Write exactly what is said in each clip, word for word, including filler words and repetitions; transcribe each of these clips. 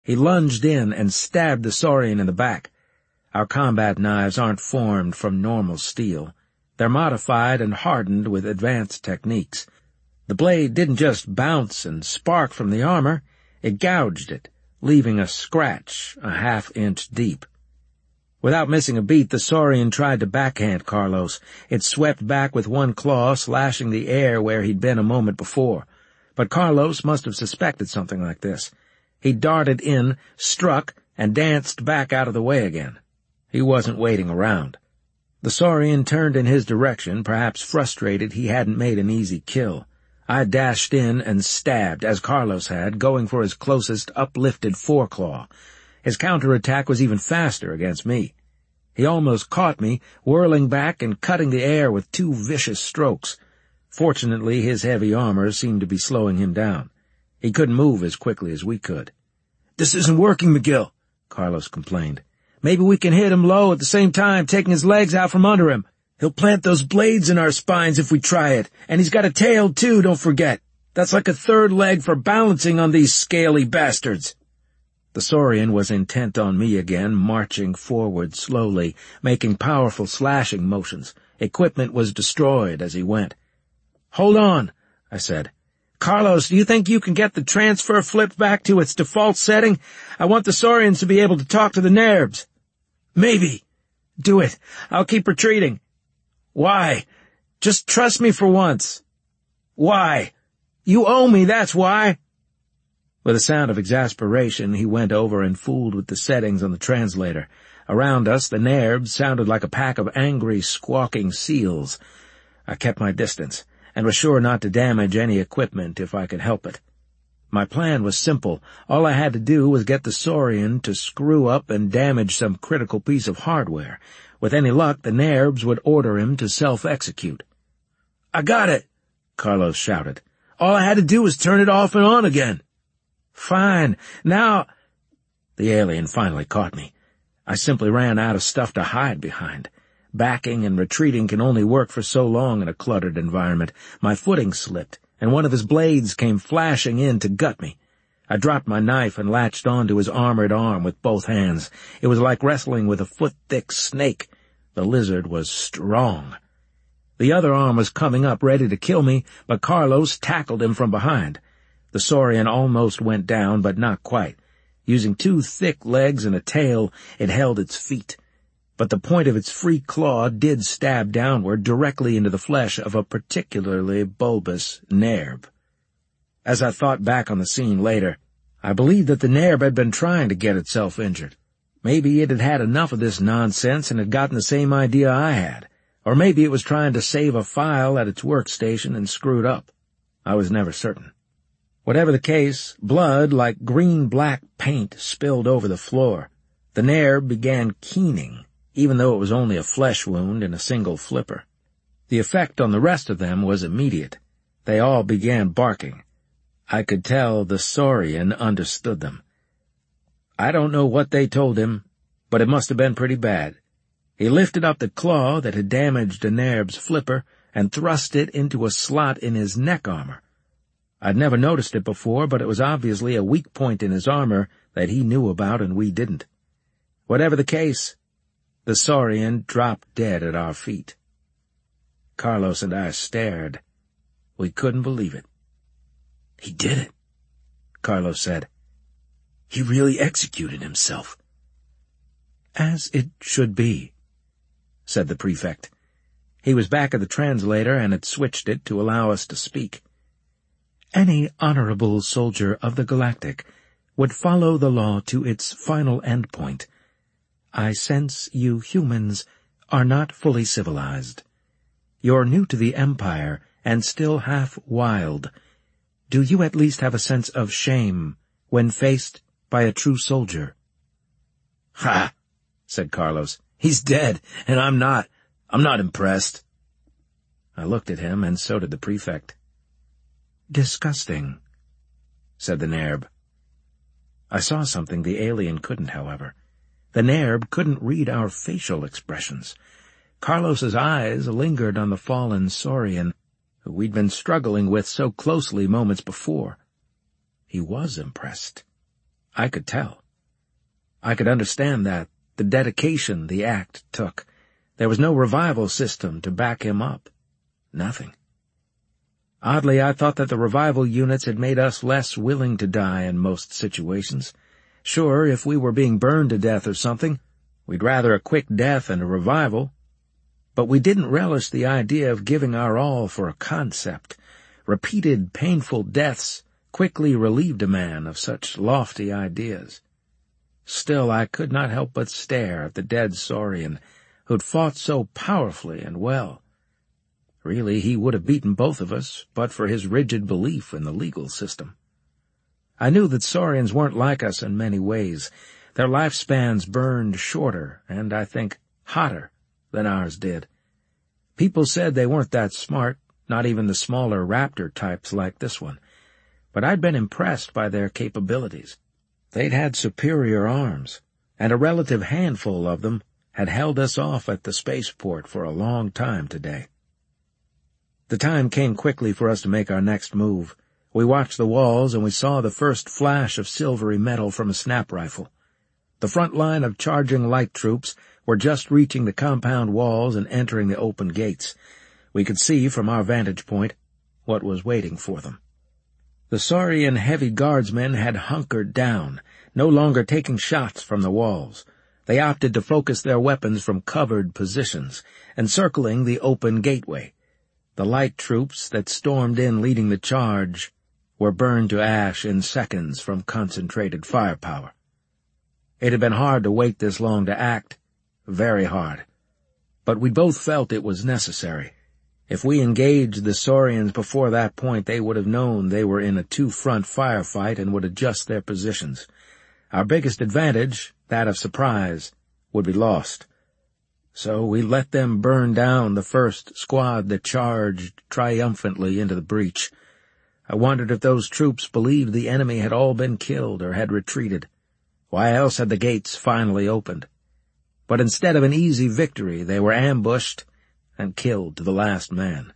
He lunged in and stabbed the Saurian in the back. Our combat knives aren't formed from normal steel. They're modified and hardened with advanced techniques. The blade didn't just bounce and spark from the armor, it gouged it, leaving a scratch a half-inch deep. Without missing a beat, the Saurian tried to backhand Carlos. It swept back with one claw, slashing the air where he'd been a moment before. But Carlos must have suspected something like this. He darted in, struck, and danced back out of the way again. He wasn't waiting around. The Saurian turned in his direction, perhaps frustrated he hadn't made an easy kill. I dashed in and stabbed, as Carlos had, going for his closest uplifted foreclaw. His counterattack was even faster against me. He almost caught me, whirling back and cutting the air with two vicious strokes. Fortunately, his heavy armor seemed to be slowing him down. He couldn't move as quickly as we could. "This isn't working, McGill," Carlos complained. "Maybe we can hit him low at the same time, taking his legs out from under him. He'll plant those blades in our spines if we try it, and he's got a tail, too, don't forget. That's like a third leg for balancing on these scaly bastards." The Saurian was intent on me again, marching forward slowly, making powerful slashing motions. Equipment was destroyed as he went. "Hold on," I said. "Carlos, do you think you can get the transfer flipped back to its default setting? I want the Saurians to be able to talk to the Nerbs." "Maybe." "Do it. I'll keep retreating." "Why? Just trust me for once." "Why? You owe me, that's why." With a sound of exasperation, he went over and fooled with the settings on the translator. Around us, the Nerbs sounded like a pack of angry, squawking seals. I kept my distance, and was sure not to damage any equipment if I could help it. My plan was simple. All I had to do was get the Saurian to screw up and damage some critical piece of hardware. With any luck, the Nerbs would order him to self-execute. "I got it," Carlos shouted. "All I had to do was turn it off and on again." "Fine. Now—" The alien finally caught me. I simply ran out of stuff to hide behind. Backing and retreating can only work for so long in a cluttered environment. My footing slipped, and one of his blades came flashing in to gut me. I dropped my knife and latched onto his armored arm with both hands. It was like wrestling with a foot-thick snake. The lizard was strong. The other arm was coming up, ready to kill me, but Carlos tackled him from behind. The Saurian almost went down, but not quite. Using two thick legs and a tail, it held its feet. But the point of its free claw did stab downward directly into the flesh of a particularly bulbous Nerb. As I thought back on the scene later, I believed that the Nerb had been trying to get itself injured. Maybe it had had enough of this nonsense and had gotten the same idea I had. Or maybe it was trying to save a file at its workstation and screwed up. I was never certain. Whatever the case, blood like green-black paint spilled over the floor. The Nerb began keening, even though it was only a flesh wound in a single flipper. The effect on the rest of them was immediate. They all began barking. I could tell the Saurian understood them. I don't know what they told him, but it must have been pretty bad. He lifted up the claw that had damaged a Nerb's flipper and thrust it into a slot in his neck armor. I'd never noticed it before, but it was obviously a weak point in his armor that he knew about and we didn't. Whatever the case, the Saurian dropped dead at our feet. Carlos and I stared. We couldn't believe it. "He did it," Carlos said. "He really executed himself." "As it should be," said the prefect. He was back at the translator and had switched it to allow us to speak. "Any honorable soldier of the Galactic would follow the law to its final endpoint. I sense you humans are not fully civilized. You're new to the Empire and still half wild. Do you at least have a sense of shame when faced by a true soldier?" "Ha!" said Carlos. "He's dead, and I'm not. I'm not impressed." I looked at him, and so did the prefect. "Disgusting," said the Nerb. I saw something the alien couldn't, however. The Nerb couldn't read our facial expressions. Carlos's eyes lingered on the fallen Saurian, who we'd been struggling with so closely moments before. He was impressed. I could tell. I could understand that, the dedication the act took. There was no revival system to back him up. Nothing. Oddly, I thought that the revival units had made us less willing to die in most situations. Sure, if we were being burned to death or something, we'd rather a quick death and a revival. But we didn't relish the idea of giving our all for a concept. Repeated painful deaths quickly relieved a man of such lofty ideas. Still, I could not help but stare at the dead Saurian, who'd fought so powerfully and well. Really, he would have beaten both of us, but for his rigid belief in the legal system. I knew that Saurians weren't like us in many ways. Their lifespans burned shorter, and, I think, hotter than ours did. People said they weren't that smart, not even the smaller raptor types like this one. But I'd been impressed by their capabilities. They'd had superior arms, and a relative handful of them had held us off at the spaceport for a long time today. The time came quickly for us to make our next move. We watched the walls, and we saw the first flash of silvery metal from a snap rifle. The front line of charging light troops were just reaching the compound walls and entering the open gates. We could see, from our vantage point, what was waiting for them. The Saurian heavy guardsmen had hunkered down, no longer taking shots from the walls. They opted to focus their weapons from covered positions, encircling the open gateway. The light troops that stormed in leading the charge were burned to ash in seconds from concentrated firepower. It had been hard to wait this long to act, very hard. But we both felt it was necessary. If we engaged the Saurians before that point, they would have known they were in a two-front firefight and would adjust their positions. Our biggest advantage, that of surprise, would be lost. So we let them burn down the first squad that charged triumphantly into the breach. I wondered if those troops believed the enemy had all been killed or had retreated. Why else had the gates finally opened? But instead of an easy victory, they were ambushed and killed to the last man.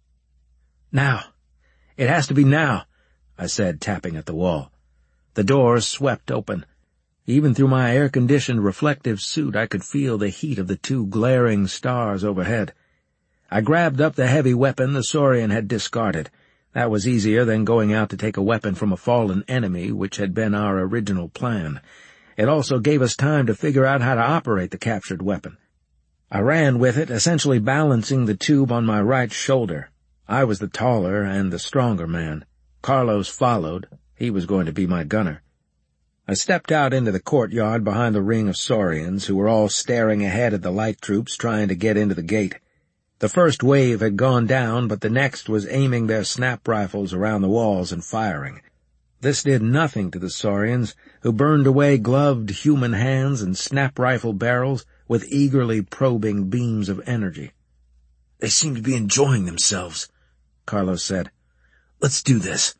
"Now! It has to be now!" I said, tapping at the wall. The doors swept open. Even through my air-conditioned reflective suit, I could feel the heat of the two glaring stars overhead. I grabbed up the heavy weapon the Saurian had discarded. That was easier than going out to take a weapon from a fallen enemy, which had been our original plan. It also gave us time to figure out how to operate the captured weapon. I ran with it, essentially balancing the tube on my right shoulder. I was the taller and the stronger man. Carlos followed. He was going to be my gunner. I stepped out into the courtyard behind the ring of Saurians, who were all staring ahead at the light troops trying to get into the gate. The first wave had gone down, but the next was aiming their snap rifles around the walls and firing. This did nothing to the Saurians, who burned away gloved human hands and snap rifle barrels with eagerly probing beams of energy. "They seem to be enjoying themselves," Carlos said. "Let's do this."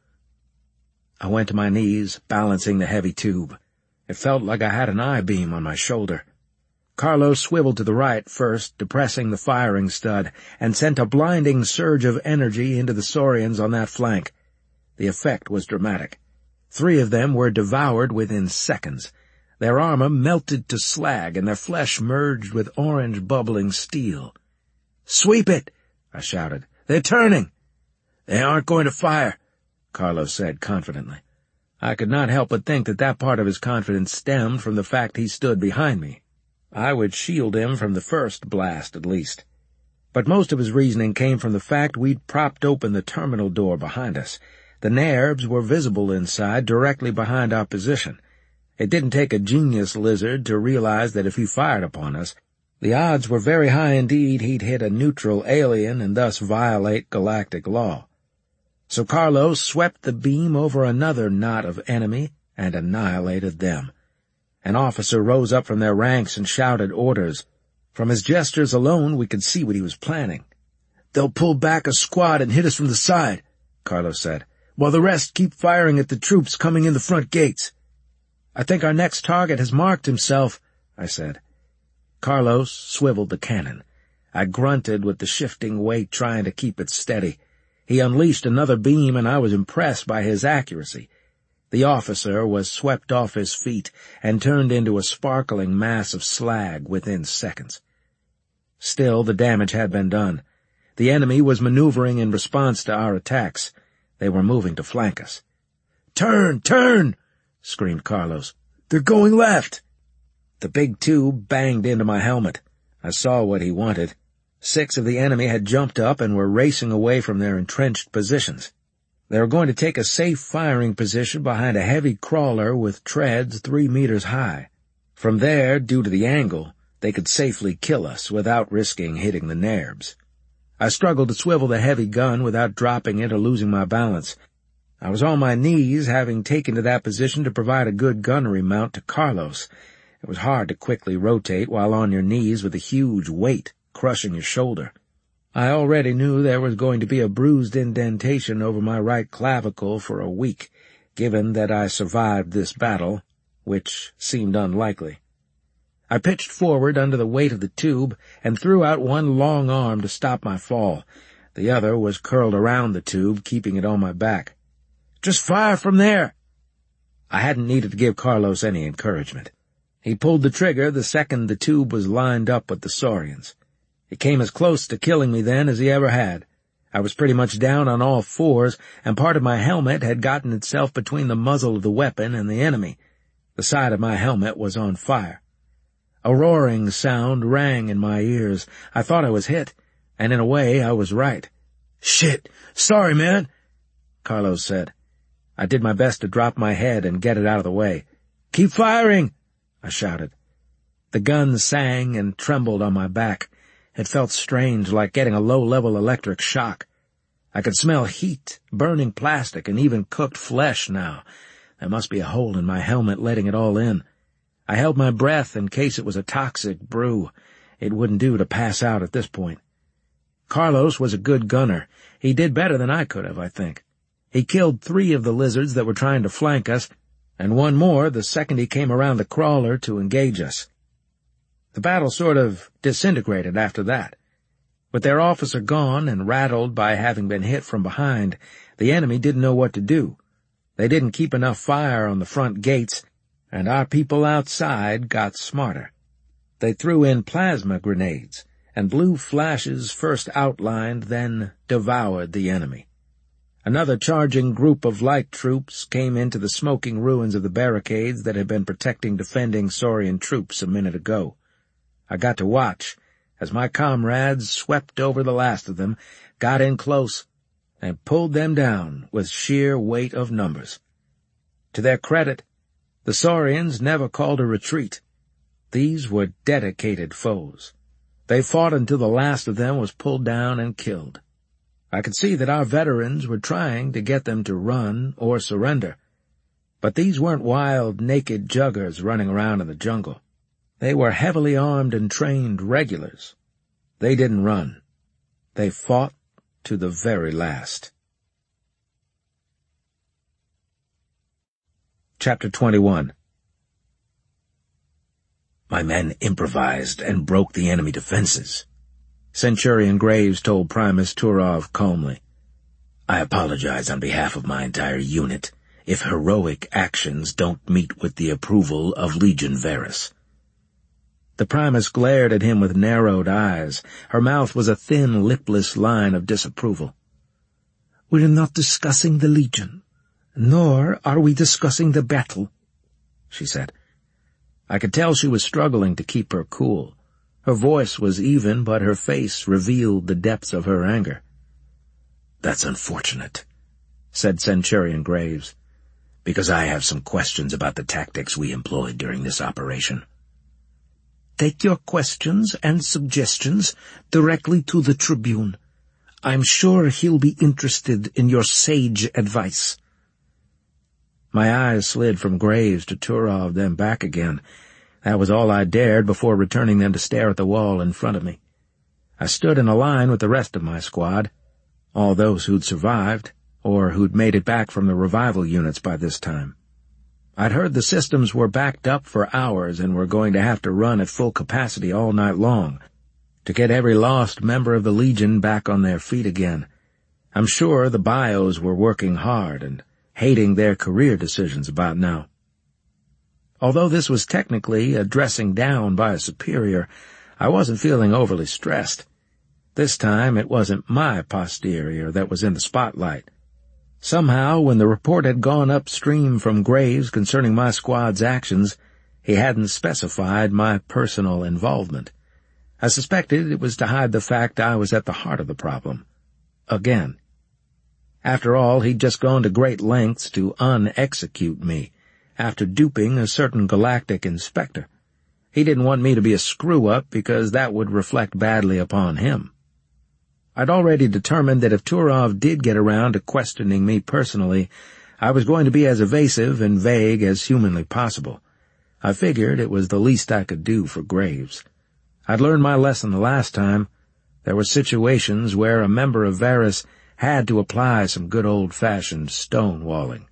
I went to my knees, balancing the heavy tube. It felt like I had an I-beam on my shoulder. Carlos swiveled to the right first, depressing the firing stud, and sent a blinding surge of energy into the Saurians on that flank. The effect was dramatic. Three of them were devoured within seconds. Their armor melted to slag, and their flesh merged with orange bubbling steel. "Sweep it!" I shouted. "They're turning!" "They aren't going to fire," Carlos said confidently. I could not help but think that that part of his confidence stemmed from the fact he stood behind me. I would shield him from the first blast, at least. But most of his reasoning came from the fact we'd propped open the terminal door behind us. The Nerbs were visible inside, directly behind our position. It didn't take a genius lizard to realize that if he fired upon us, the odds were very high indeed he'd hit a neutral alien and thus violate galactic law. So Carlos swept the beam over another knot of enemy and annihilated them. An officer rose up from their ranks and shouted orders. From his gestures alone, we could see what he was planning. "They'll pull back a squad and hit us from the side," Carlos said, "while the rest keep firing at the troops coming in the front gates." "I think our next target has marked himself," I said. Carlos swiveled the cannon. I grunted with the shifting weight, trying to keep it steady. He unleashed another beam, and I was impressed by his accuracy. The officer was swept off his feet and turned into a sparkling mass of slag within seconds. Still, the damage had been done. The enemy was maneuvering in response to our attacks. They were moving to flank us. "Turn! Turn!" screamed Carlos. "They're going left!" The big tube banged into my helmet. I saw what he wanted. Six of the enemy had jumped up and were racing away from their entrenched positions. They were going to take a safe firing position behind a heavy crawler with treads three meters high. From there, due to the angle, they could safely kill us without risking hitting the narebs. I struggled to swivel the heavy gun without dropping it or losing my balance. I was on my knees, having taken to that position to provide a good gunnery mount to Carlos. It was hard to quickly rotate while on your knees with a huge weight crushing your shoulder. I already knew there was going to be a bruised indentation over my right clavicle for a week, given that I survived this battle, which seemed unlikely. I pitched forward under the weight of the tube and threw out one long arm to stop my fall. The other was curled around the tube, keeping it on my back. "Just fire from there!" I hadn't needed to give Carlos any encouragement. He pulled the trigger the second the tube was lined up with the Saurians. He came as close to killing me then as he ever had. I was pretty much down on all fours, and part of my helmet had gotten itself between the muzzle of the weapon and the enemy. The side of my helmet was on fire. A roaring sound rang in my ears. I thought I was hit, and in a way I was right. "Shit! Sorry, man," Carlos said. I did my best to drop my head and get it out of the way. "Keep firing!" I shouted. The gun sang and trembled on my back. It felt strange, like getting a low-level electric shock. I could smell heat, burning plastic, and even cooked flesh now. There must be a hole in my helmet letting it all in. I held my breath in case it was a toxic brew. It wouldn't do to pass out at this point. Carlos was a good gunner. He did better than I could have, I think. He killed three of the lizards that were trying to flank us, and one more the second he came around the crawler to engage us. The battle sort of disintegrated after that. With their officer gone and rattled by having been hit from behind, the enemy didn't know what to do. They didn't keep enough fire on the front gates, and our people outside got smarter. They threw in plasma grenades, and blue flashes first outlined, then devoured the enemy. Another charging group of light troops came into the smoking ruins of the barricades that had been protecting defending Saurian troops a minute ago. I got to watch as my comrades swept over the last of them, got in close, and pulled them down with sheer weight of numbers. To their credit, the Saurians never called a retreat. These were dedicated foes. They fought until the last of them was pulled down and killed. I could see that our veterans were trying to get them to run or surrender. But these weren't wild, naked juggers running around in the jungle. They were heavily armed and trained regulars. They didn't run. They fought to the very last. Chapter twenty-one. My men improvised and broke the enemy defenses, Centurion Graves told Primus Turov calmly. I apologize on behalf of my entire unit if heroic actions don't meet with the approval of Legion Varus. The Primus glared at him with narrowed eyes. Her mouth was a thin, lipless line of disapproval. We're not discussing the Legion, nor are we discussing the battle, she said. I could tell she was struggling to keep her cool. Her voice was even, but her face revealed the depths of her anger. That's unfortunate, said Centurion Graves, because I have some questions about the tactics we employed during this operation. Take your questions and suggestions directly to the Tribune. I'm sure he'll be interested in your sage advice. My eyes slid from Graves to Turov, then back again. That was all I dared before returning them to stare at the wall in front of me. I stood in a line with the rest of my squad, all those who'd survived, or who'd made it back from the revival units by this time. I'd heard the systems were backed up for hours and were going to have to run at full capacity all night long to get every lost member of the Legion back on their feet again. I'm sure the bios were working hard, and hating their career decisions about now. Although this was technically a dressing down by a superior, I wasn't feeling overly stressed. This time it wasn't my posterior that was in the spotlight. Somehow, when the report had gone upstream from Graves concerning my squad's actions, he hadn't specified my personal involvement. I suspected it was to hide the fact I was at the heart of the problem. Again. After all, he'd just gone to great lengths to un-execute me, after duping a certain galactic inspector. He didn't want me to be a screw-up because that would reflect badly upon him. I'd already determined that if Turov did get around to questioning me personally, I was going to be as evasive and vague as humanly possible. I figured it was the least I could do for Graves. I'd learned my lesson the last time. There were situations where a member of Varys had to apply some good old-fashioned stonewalling.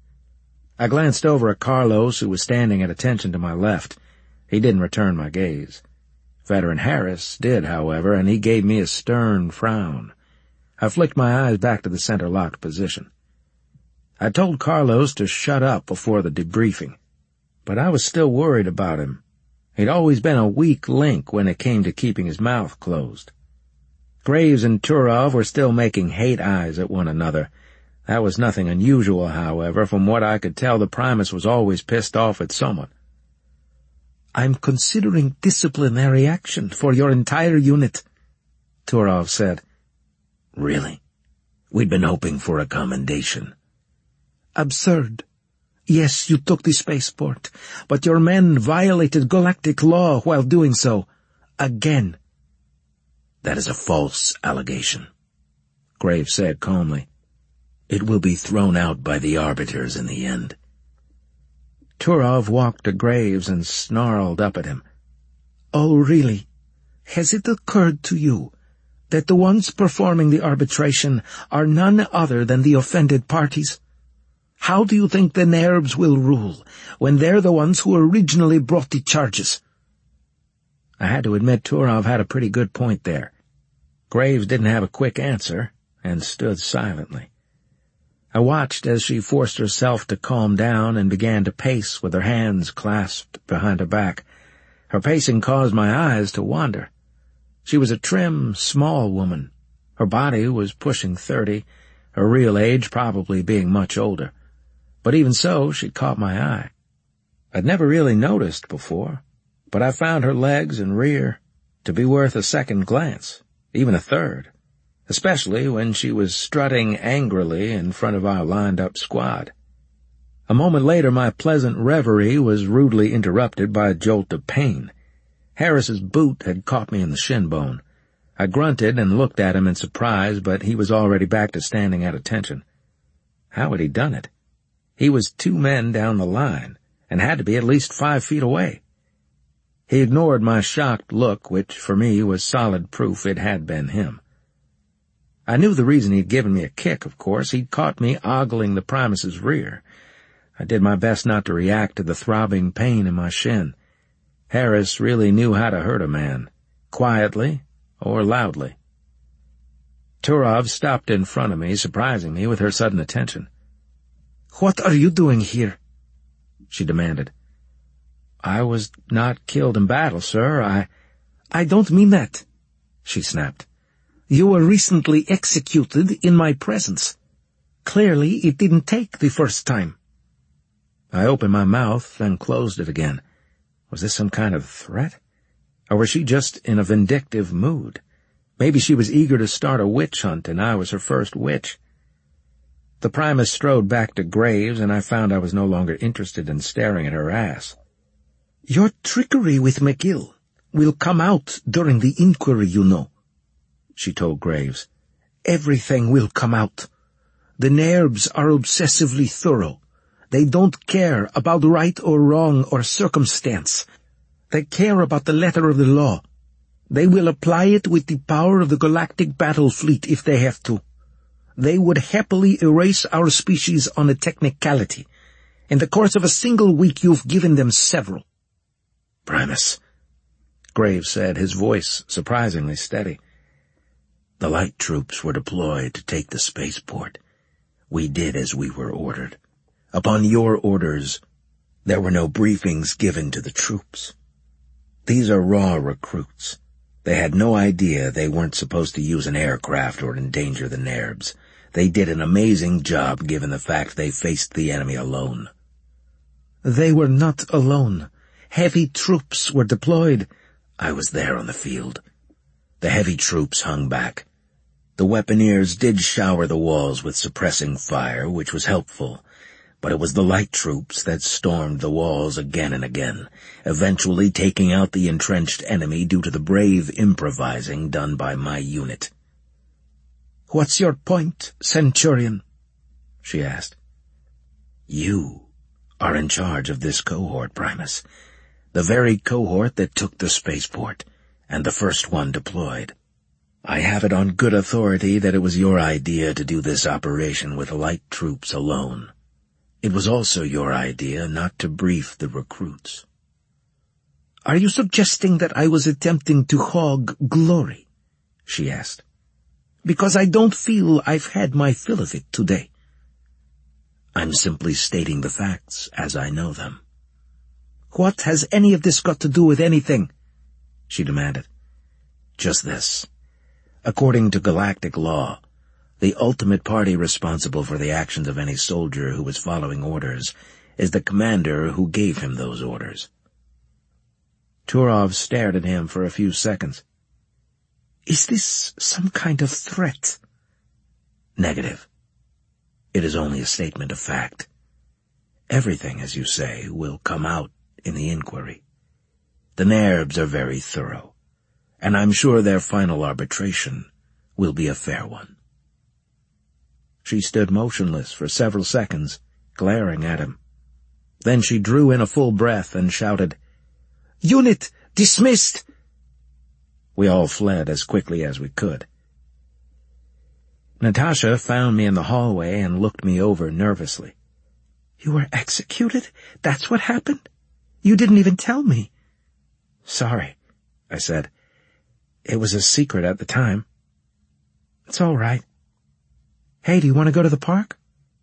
I glanced over at Carlos, who was standing at attention to my left. He didn't return my gaze. Veteran Harris did, however, and he gave me a stern frown. I flicked my eyes back to the center-locked position. I told Carlos to shut up before the debriefing, but I was still worried about him. He'd always been a weak link when it came to keeping his mouth closed. Graves and Turov were still making hate eyes at one another. That was nothing unusual, however. From what I could tell, the Primus was always pissed off at someone. "I'm considering disciplinary action for your entire unit," Turov said. "Really? We'd been hoping for a commendation." "Absurd. Yes, you took the spaceport, but your men violated galactic law while doing so. Again." "That is a false allegation," Graves said calmly. "It will be thrown out by the arbiters in the end." Turov walked to Graves and snarled up at him. "Oh, really? Has it occurred to you that the ones performing the arbitration are none other than the offended parties? How do you think the Nerbs will rule when they're the ones who originally brought the charges?" I had to admit Turov had a pretty good point there. Graves didn't have a quick answer and stood silently. I watched as she forced herself to calm down and began to pace with her hands clasped behind her back. Her pacing caused my eyes to wander. She was a trim, small woman. Her body was pushing thirty, her real age probably being much older. But even so, she caught my eye. I'd never really noticed before, but I found her legs and rear to be worth a second glance, even a third, especially when she was strutting angrily in front of our lined-up squad. A moment later, my pleasant reverie was rudely interrupted by a jolt of pain. Harris's boot had caught me in the shin bone. I grunted and looked at him in surprise, but he was already back to standing at attention. How had he done it? He was two men down the line, and had to be at least five feet away. He ignored my shocked look, which for me was solid proof it had been him. I knew the reason he'd given me a kick, of course. He'd caught me ogling the Primus's rear. I did my best not to react to the throbbing pain in my shin. Harris really knew how to hurt a man, quietly or loudly. Turov stopped in front of me, surprising me with her sudden attention. "What are you doing here?" she demanded. "I was not killed in battle, sir. I—" "I don't mean that," she snapped. "You were recently executed in my presence. Clearly it didn't take the first time." I opened my mouth and closed it again. Was this some kind of threat? Or was she just in a vindictive mood? Maybe she was eager to start a witch hunt, and I was her first witch. The Primus strode back to Graves, and I found I was no longer interested in staring at her ass. "Your trickery with McGill will come out during the inquiry, you know," she told Graves. "Everything will come out. The Nerbs are obsessively thorough. They don't care about right or wrong or circumstance. They care about the letter of the law. They will apply it with the power of the galactic battle fleet if they have to. They would happily erase our species on a technicality. In the course of a single week you've given them several." "Primus," Graves said, his voice surprisingly steady. "The light troops were deployed to take the spaceport. We did as we were ordered. Upon your orders, there were no briefings given to the troops. These are raw recruits. They had no idea they weren't supposed to use an aircraft or endanger the Nerbs. They did an amazing job given the fact they faced the enemy alone. They were not alone. Heavy troops were deployed. I was there on the field. The heavy troops hung back. The weaponeers did shower the walls with suppressing fire, which was helpful, but it was the light troops that stormed the walls again and again, eventually taking out the entrenched enemy due to the brave improvising done by my unit. "What's your point, Centurion?" she asked. "You are in charge of this cohort, Primus. The very cohort that took the spaceport, and the first one deployed. I have it on good authority that it was your idea to do this operation with light troops alone. It was also your idea not to brief the recruits." "Are you suggesting that I was attempting to hog glory?" she asked. "Because I don't feel I've had my fill of it today." "I'm simply stating the facts as I know them." "What has any of this got to do with anything?" she demanded. "Just this. According to galactic law, the ultimate party responsible for the actions of any soldier who was following orders is the commander who gave him those orders." Turov stared at him for a few seconds. "Is this some kind of threat?" "Negative. It is only a statement of fact. Everything, as you say, will come out in the inquiry. The Nerbs are very thorough, and I'm sure their final arbitration will be a fair one." She stood motionless for several seconds, glaring at him. Then she drew in a full breath and shouted, "Unit dismissed!" We all fled as quickly as we could. Natasha found me in the hallway and looked me over nervously. "You were executed? That's what happened? You didn't even tell me." "Sorry," I said. "It was a secret at the time." "It's all right. Hey, do you want to go to the park?"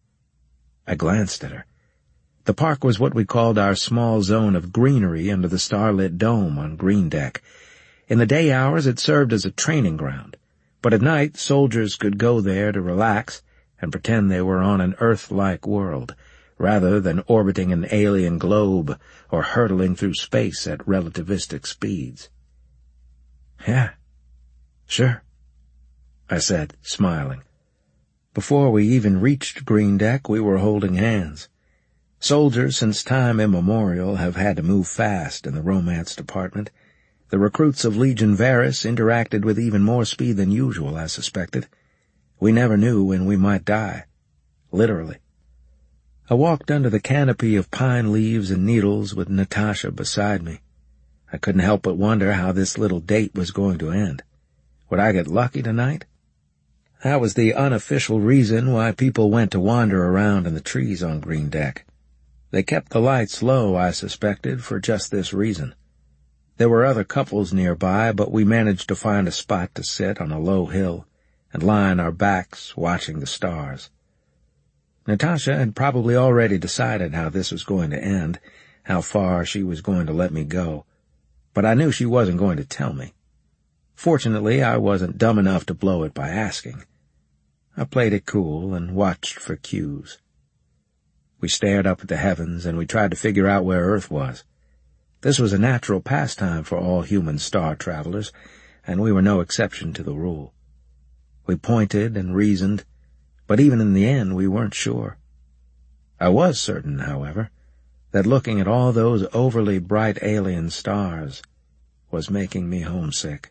I glanced at her. The park was what we called our small zone of greenery under the starlit dome on Green Deck. In the day hours it served as a training ground, but at night soldiers could go there to relax and pretend they were on an Earth-like world, rather than orbiting an alien globe or hurtling through space at relativistic speeds. "Yeah, sure," I said, smiling. Before we even reached Green Deck, we were holding hands. Soldiers since time immemorial have had to move fast in the romance department. The recruits of Legion Varus interacted with even more speed than usual, I suspected. We never knew when we might die. Literally. I walked under the canopy of pine leaves and needles with Natasha beside me. I couldn't help but wonder how this little date was going to end. Would I get lucky tonight? That was the unofficial reason why people went to wander around in the trees on Green Deck. They kept the lights low, I suspected, for just this reason. There were other couples nearby, but we managed to find a spot to sit on a low hill and lie on our backs watching the stars. Natasha had probably already decided how this was going to end, how far she was going to let me go, but I knew she wasn't going to tell me. Fortunately, I wasn't dumb enough to blow it by asking. I played it cool and watched for cues. We stared up at the heavens and we tried to figure out where Earth was. This was a natural pastime for all human star travelers, and we were no exception to the rule. We pointed and reasoned, but even in the end we weren't sure. I was certain, however, that looking at all those overly bright alien stars was making me homesick.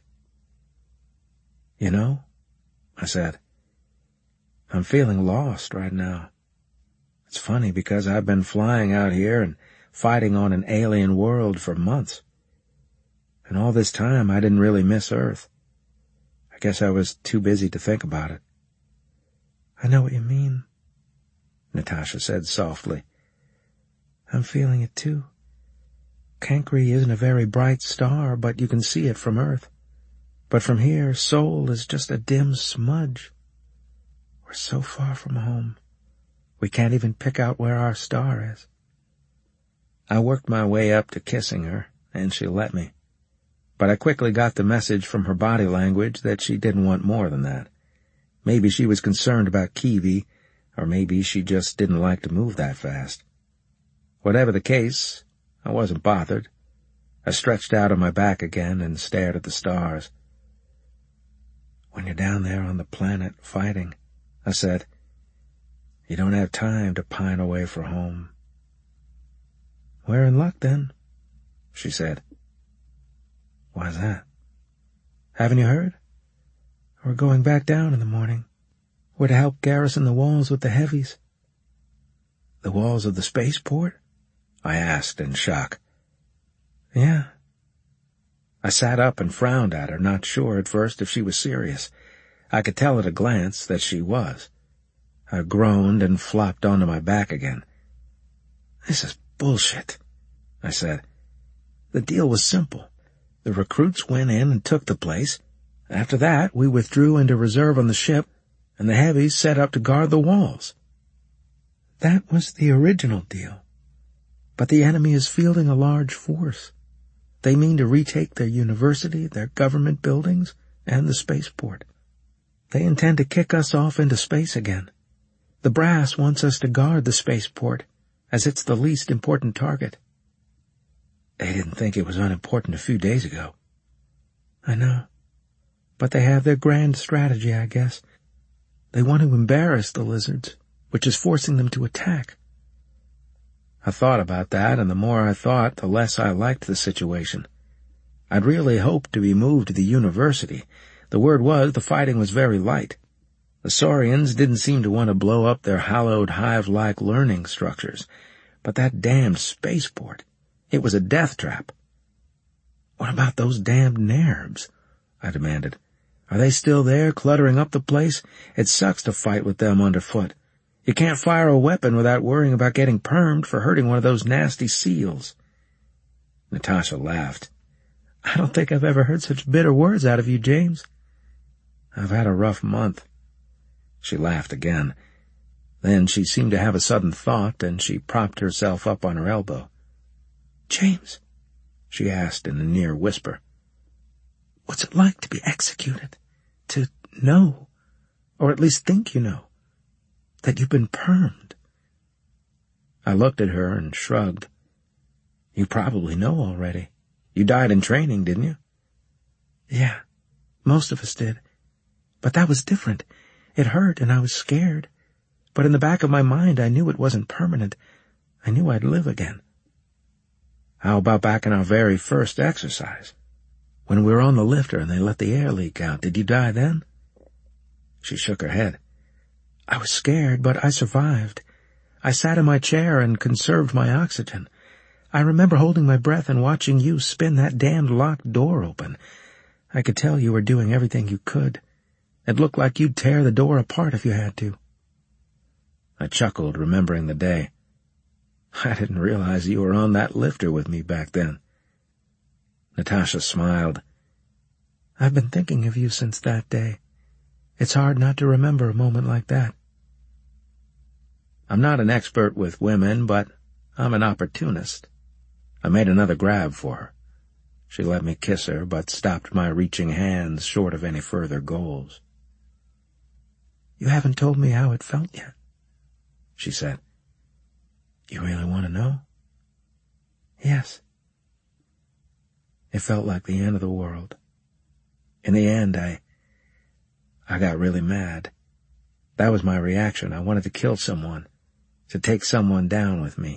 "You know," I said, "I'm feeling lost right now. It's funny because I've been flying out here and fighting on an alien world for months. And all this time I didn't really miss Earth. I guess I was too busy to think about it." "I know what you mean," Natasha said softly. "I'm feeling it too. Cancri isn't a very bright star, but you can see it from Earth. But from here, Sol is just a dim smudge. We're so far from home." We can't even pick out where our star is." I worked my way up to kissing her, and she let me. But I quickly got the message from her body language that she didn't want more than that. Maybe she was concerned about Kiwi, or maybe she just didn't like to move that fast. Whatever the case, I wasn't bothered. I stretched out on my back again and stared at the stars. "When you're down there on the planet fighting," I said, "you don't have time to pine away for home." "We're in luck, then," she said. "Why's that?" "Haven't you heard? We're going back down in the morning. We're to help garrison the walls with the heavies." "The walls of the spaceport?" I asked in shock. "Yeah." I sat up and frowned at her, not sure at first if she was serious. I could tell at a glance that she was. I groaned and flopped onto my back again. "This is bullshit," I said. "The deal was simple. The recruits went in and took the place. After that, we withdrew into reserve on the ship, and the heavies set up to guard the walls." "That was the original deal. But the enemy is fielding a large force. They mean to retake their university, their government buildings, and the spaceport. They intend to kick us off into space again. The brass wants us to guard the spaceport, as it's the least important target." "They didn't think it was unimportant a few days ago." "I know. But they have their grand strategy, I guess. They want to embarrass the lizards, which is forcing them to attack." I thought about that, and the more I thought, the less I liked the situation. I'd really hoped to be moved to the university. The word was the fighting was very light. The Saurians didn't seem to want to blow up their hallowed hive-like learning structures. But that damned spaceport, it was a death trap. "What about those damned Nerbs?" I demanded. "Are they still there, cluttering up the place? It sucks to fight with them underfoot. You can't fire a weapon without worrying about getting permed for hurting one of those nasty seals." Natasha laughed. "I don't think I've ever heard such bitter words out of you, James." "I've had a rough month." She laughed again. Then she seemed to have a sudden thought, and she propped herself up on her elbow. "James," she asked in a near whisper, "what's it like to be executed? To know, or at least think you know, that you've been permed?" I looked at her and shrugged. "You probably know already. You died in training, didn't you?" "Yeah, most of us did. But that was different. It hurt and I was scared. But in the back of my mind I knew it wasn't permanent. I knew I'd live again." "How about back in our very first exercise? When we were on the lifter and they let the air leak out, did you die then?" She shook her head. "I was scared, but I survived. I sat in my chair and conserved my oxygen. I remember holding my breath and watching you spin that damned locked door open. I could tell you were doing everything you could. It looked like you'd tear the door apart if you had to." I chuckled, remembering the day. "I didn't realize you were on that lifter with me back then." Natasha smiled. "I've been thinking of you since that day. It's hard not to remember a moment like that." I'm not an expert with women, but I'm an opportunist. I made another grab for her. She let me kiss her, but stopped my reaching hands short of any further goals. "You haven't told me how it felt yet," she said. "You really want to know?" "Yes." It felt like the end of the world. In the end, I... I got really mad. That was my reaction. I wanted to kill someone, to take someone down with me.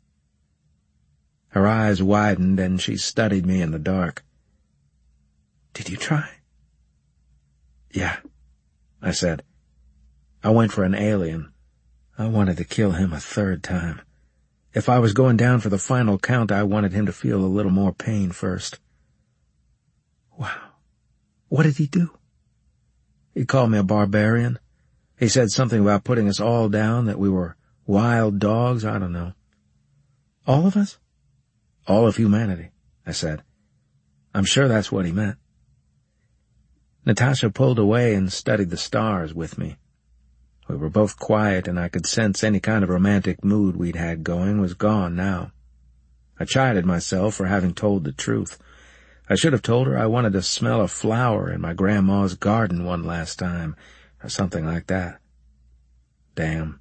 Her eyes widened, and she studied me in the dark. "Did you try?" "Yeah," I said. "I went for an alien. I wanted to kill him a third time. If I was going down for the final count, I wanted him to feel a little more pain first." "Wow. What did he do?" "He called me a barbarian. He said something about putting us all down, that we were wild dogs, I don't know." "All of us?" "All of humanity," I said. "I'm sure that's what he meant." Natasha pulled away and studied the stars with me. We were both quiet, and I could sense any kind of romantic mood we'd had going was gone now. I chided myself for having told the truth. I should have told her I wanted to smell a flower in my grandma's garden one last time, or something like that. Damn.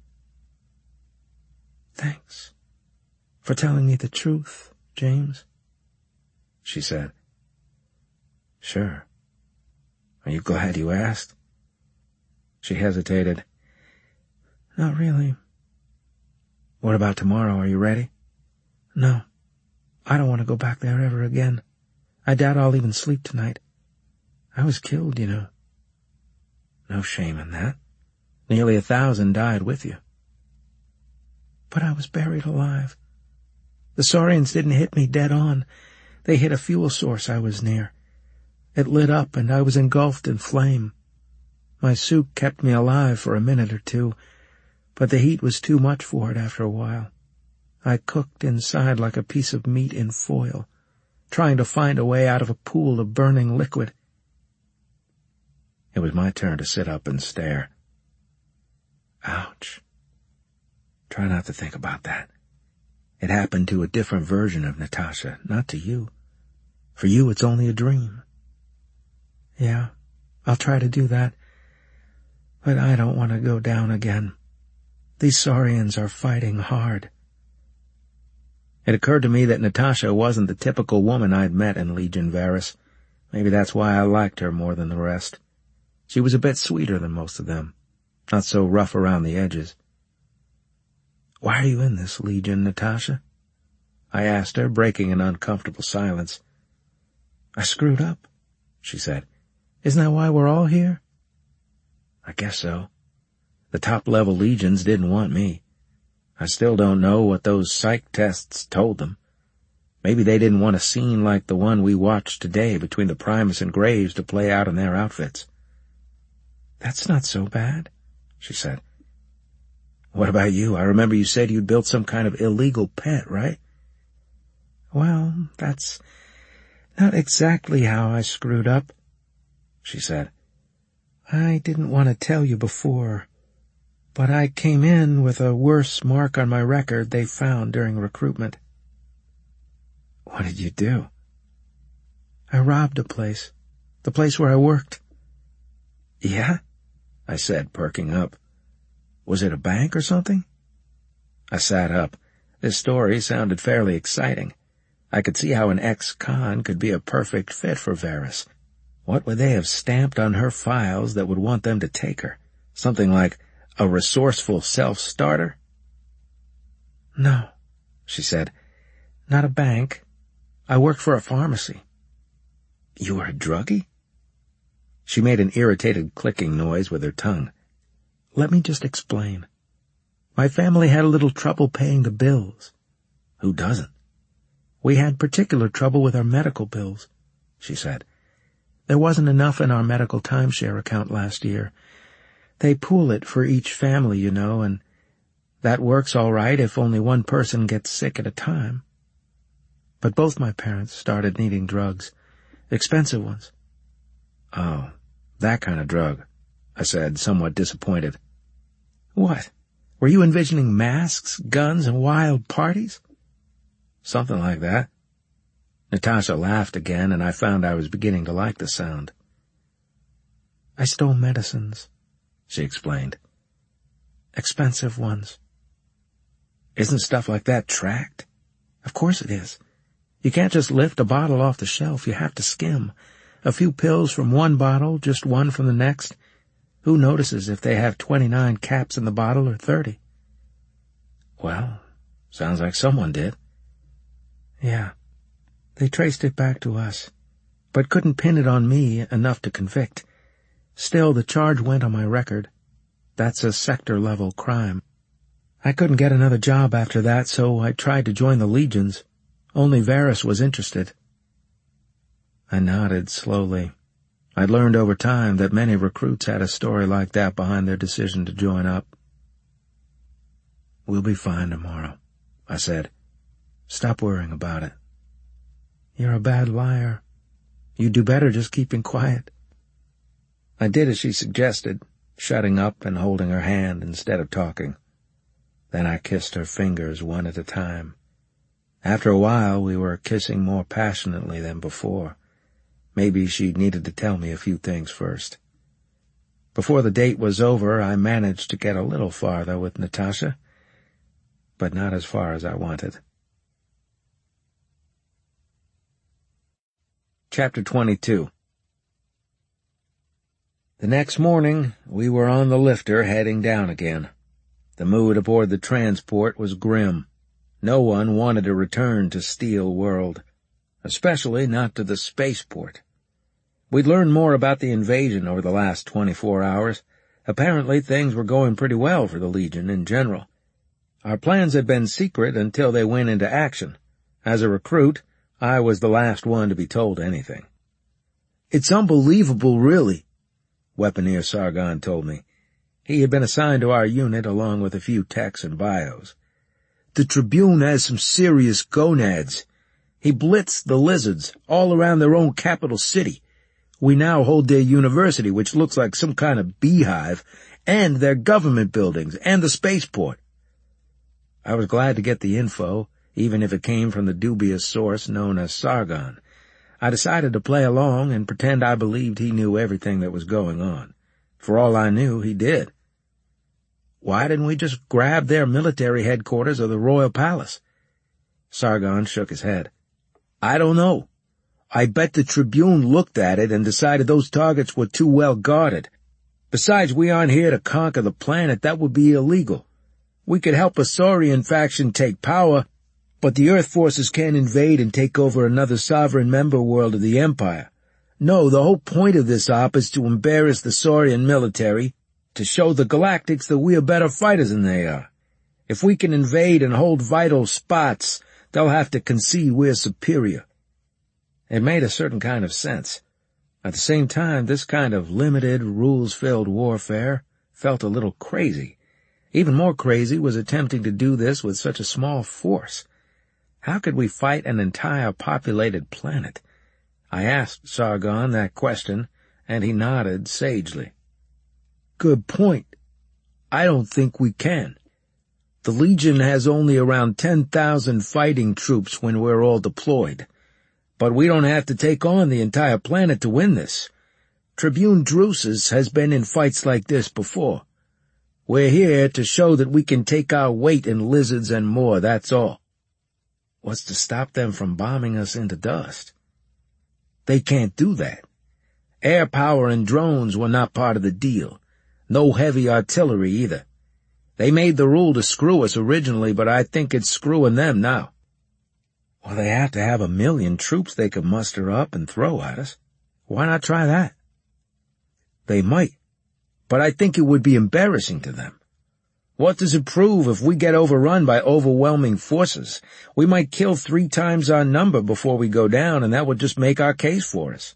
"Thanks for telling me the truth, James," she said. "Sure. Are you glad you asked?" She hesitated. "Not really." "What about tomorrow? Are you ready?" "No. I don't want to go back there ever again. I doubt I'll even sleep tonight. I was killed, you know." "No shame in that. Nearly a thousand died with you." "But I was buried alive. The saurians didn't hit me dead on. They hit a fuel source I was near. It lit up and I was engulfed in flame. My suit kept me alive for a minute or two, but the heat was too much for it after a while. I cooked inside like a piece of meat in foil, trying to find a way out of a pool of burning liquid." It was my turn to sit up and stare. Ouch. Try not to think about that. It happened to a different version of Natasha, not to you. For you, it's only a dream. "Yeah, I'll try to do that. But I don't want to go down again. These saurians are fighting hard." It occurred to me that Natasha wasn't the typical woman I'd met in Legion Varus. Maybe that's why I liked her more than the rest. She was a bit sweeter than most of them, not so rough around the edges. "Why are you in this Legion, Natasha?" I asked her, breaking an uncomfortable silence. "I screwed up," she said. "Isn't that why we're all here?" "I guess so. The top-level Legions didn't want me. I still don't know what those psych tests told them. Maybe they didn't want a scene like the one we watched today between the Primus and Graves to play out in their outfits." "That's not so bad," she said. "What about you? I remember you said you'd built some kind of illegal pet, right?" "Well, that's not exactly how I screwed up," she said. "I didn't want to tell you before, but I came in with a worse mark on my record they found during recruitment." "What did you do?" "I robbed a place, the place where I worked." "Yeah?" I said, perking up. "Was it a bank or something?" I sat up. This story sounded fairly exciting. I could see how an ex-con could be a perfect fit for Varus. What would they have stamped on her files that would want them to take her? Something like a resourceful self-starter? "No," she said. "Not a bank. I worked for a pharmacy." "You were a druggie?" She made an irritated clicking noise with her tongue. "Let me just explain. My family had a little trouble paying the bills." "Who doesn't?" "We had particular trouble with our medical bills," she said. "There wasn't enough in our medical timeshare account last year. They pool it for each family, you know, and that works all right if only one person gets sick at a time. But both my parents started needing drugs, expensive ones." "Oh, that kind of drug," I said, somewhat disappointed. "What? Were you envisioning masks, guns, and wild parties?" "Something like that." Natasha laughed again, and I found I was beginning to like the sound. "I stole medicines," she explained. "Expensive ones." "Isn't stuff like that tracked?" "Of course it is. You can't just lift a bottle off the shelf. You have to skim. A few pills from one bottle, just one from the next. Who notices if they have twenty-nine caps in the bottle or thirty? "Well, sounds like someone did." "Yeah. They traced it back to us, but couldn't pin it on me enough to convict. Still, the charge went on my record. That's a sector-level crime. I couldn't get another job after that, so I tried to join the Legions. Only Varus was interested." I nodded slowly. I'd learned over time that many recruits had a story like that behind their decision to join up. "We'll be fine tomorrow," I said. "Stop worrying about it." "You're a bad liar. You'd do better just keeping quiet." I did as she suggested, shutting up and holding her hand instead of talking. Then I kissed her fingers one at a time. After a while, we were kissing more passionately than before. Maybe she needed to tell me a few things first. Before the date was over, I managed to get a little farther with Natasha, but not as far as I wanted. Chapter twenty-two. The next morning, we were on the lifter heading down again. The mood aboard the transport was grim. No one wanted to return to Steel World, especially not to the spaceport. We'd learned more about the invasion over the last twenty-four hours. Apparently things were going pretty well for the Legion in general. Our plans had been secret until they went into action. As a recruit, I was the last one to be told anything. "It's unbelievable, really," Weaponeer Sargon told me. He had been assigned to our unit along with a few techs and bios. "The Tribune has some serious gonads. He blitzed the lizards all around their own capital city. We now hold their university, which looks like some kind of beehive, and their government buildings, and the spaceport." I was glad to get the info, even if it came from the dubious source known as Sargon. I decided to play along and pretend I believed he knew everything that was going on. For all I knew, he did. Why didn't we just grab their military headquarters or the royal palace? Sargon shook his head. "I don't know. I bet the Tribune looked at it and decided those targets were too well guarded. Besides, we aren't here to conquer the planet. That would be illegal. We could help a Saurian faction take power, but the Earth forces can't invade and take over another sovereign member world of the Empire. No, the whole point of this op is to embarrass the Saurian military, to show the Galactics that we are better fighters than they are. If we can invade and hold vital spots, they'll have to concede we're superior." It made a certain kind of sense. At the same time, this kind of limited, rules-filled warfare felt a little crazy. Even more crazy was attempting to do this with such a small force. How could we fight an entire populated planet? I asked Sargon that question, and he nodded sagely. "Good point. I don't think we can. The Legion has only around ten thousand fighting troops when we're all deployed. But we don't have to take on the entire planet to win this. Tribune Drusus has been in fights like this before. We're here to show that we can take our weight in lizards and more, that's all." What's to stop them from bombing us into dust? They can't do that. Air power and drones were not part of the deal. No heavy artillery either. They made the rule to screw us originally, but I think it's screwing them now. Well, they have to have a million troops they could muster up and throw at us. Why not try that? They might, but I think it would be embarrassing to them. What does it prove if we get overrun by overwhelming forces? We might kill three times our number before we go down, and that would just make our case for us.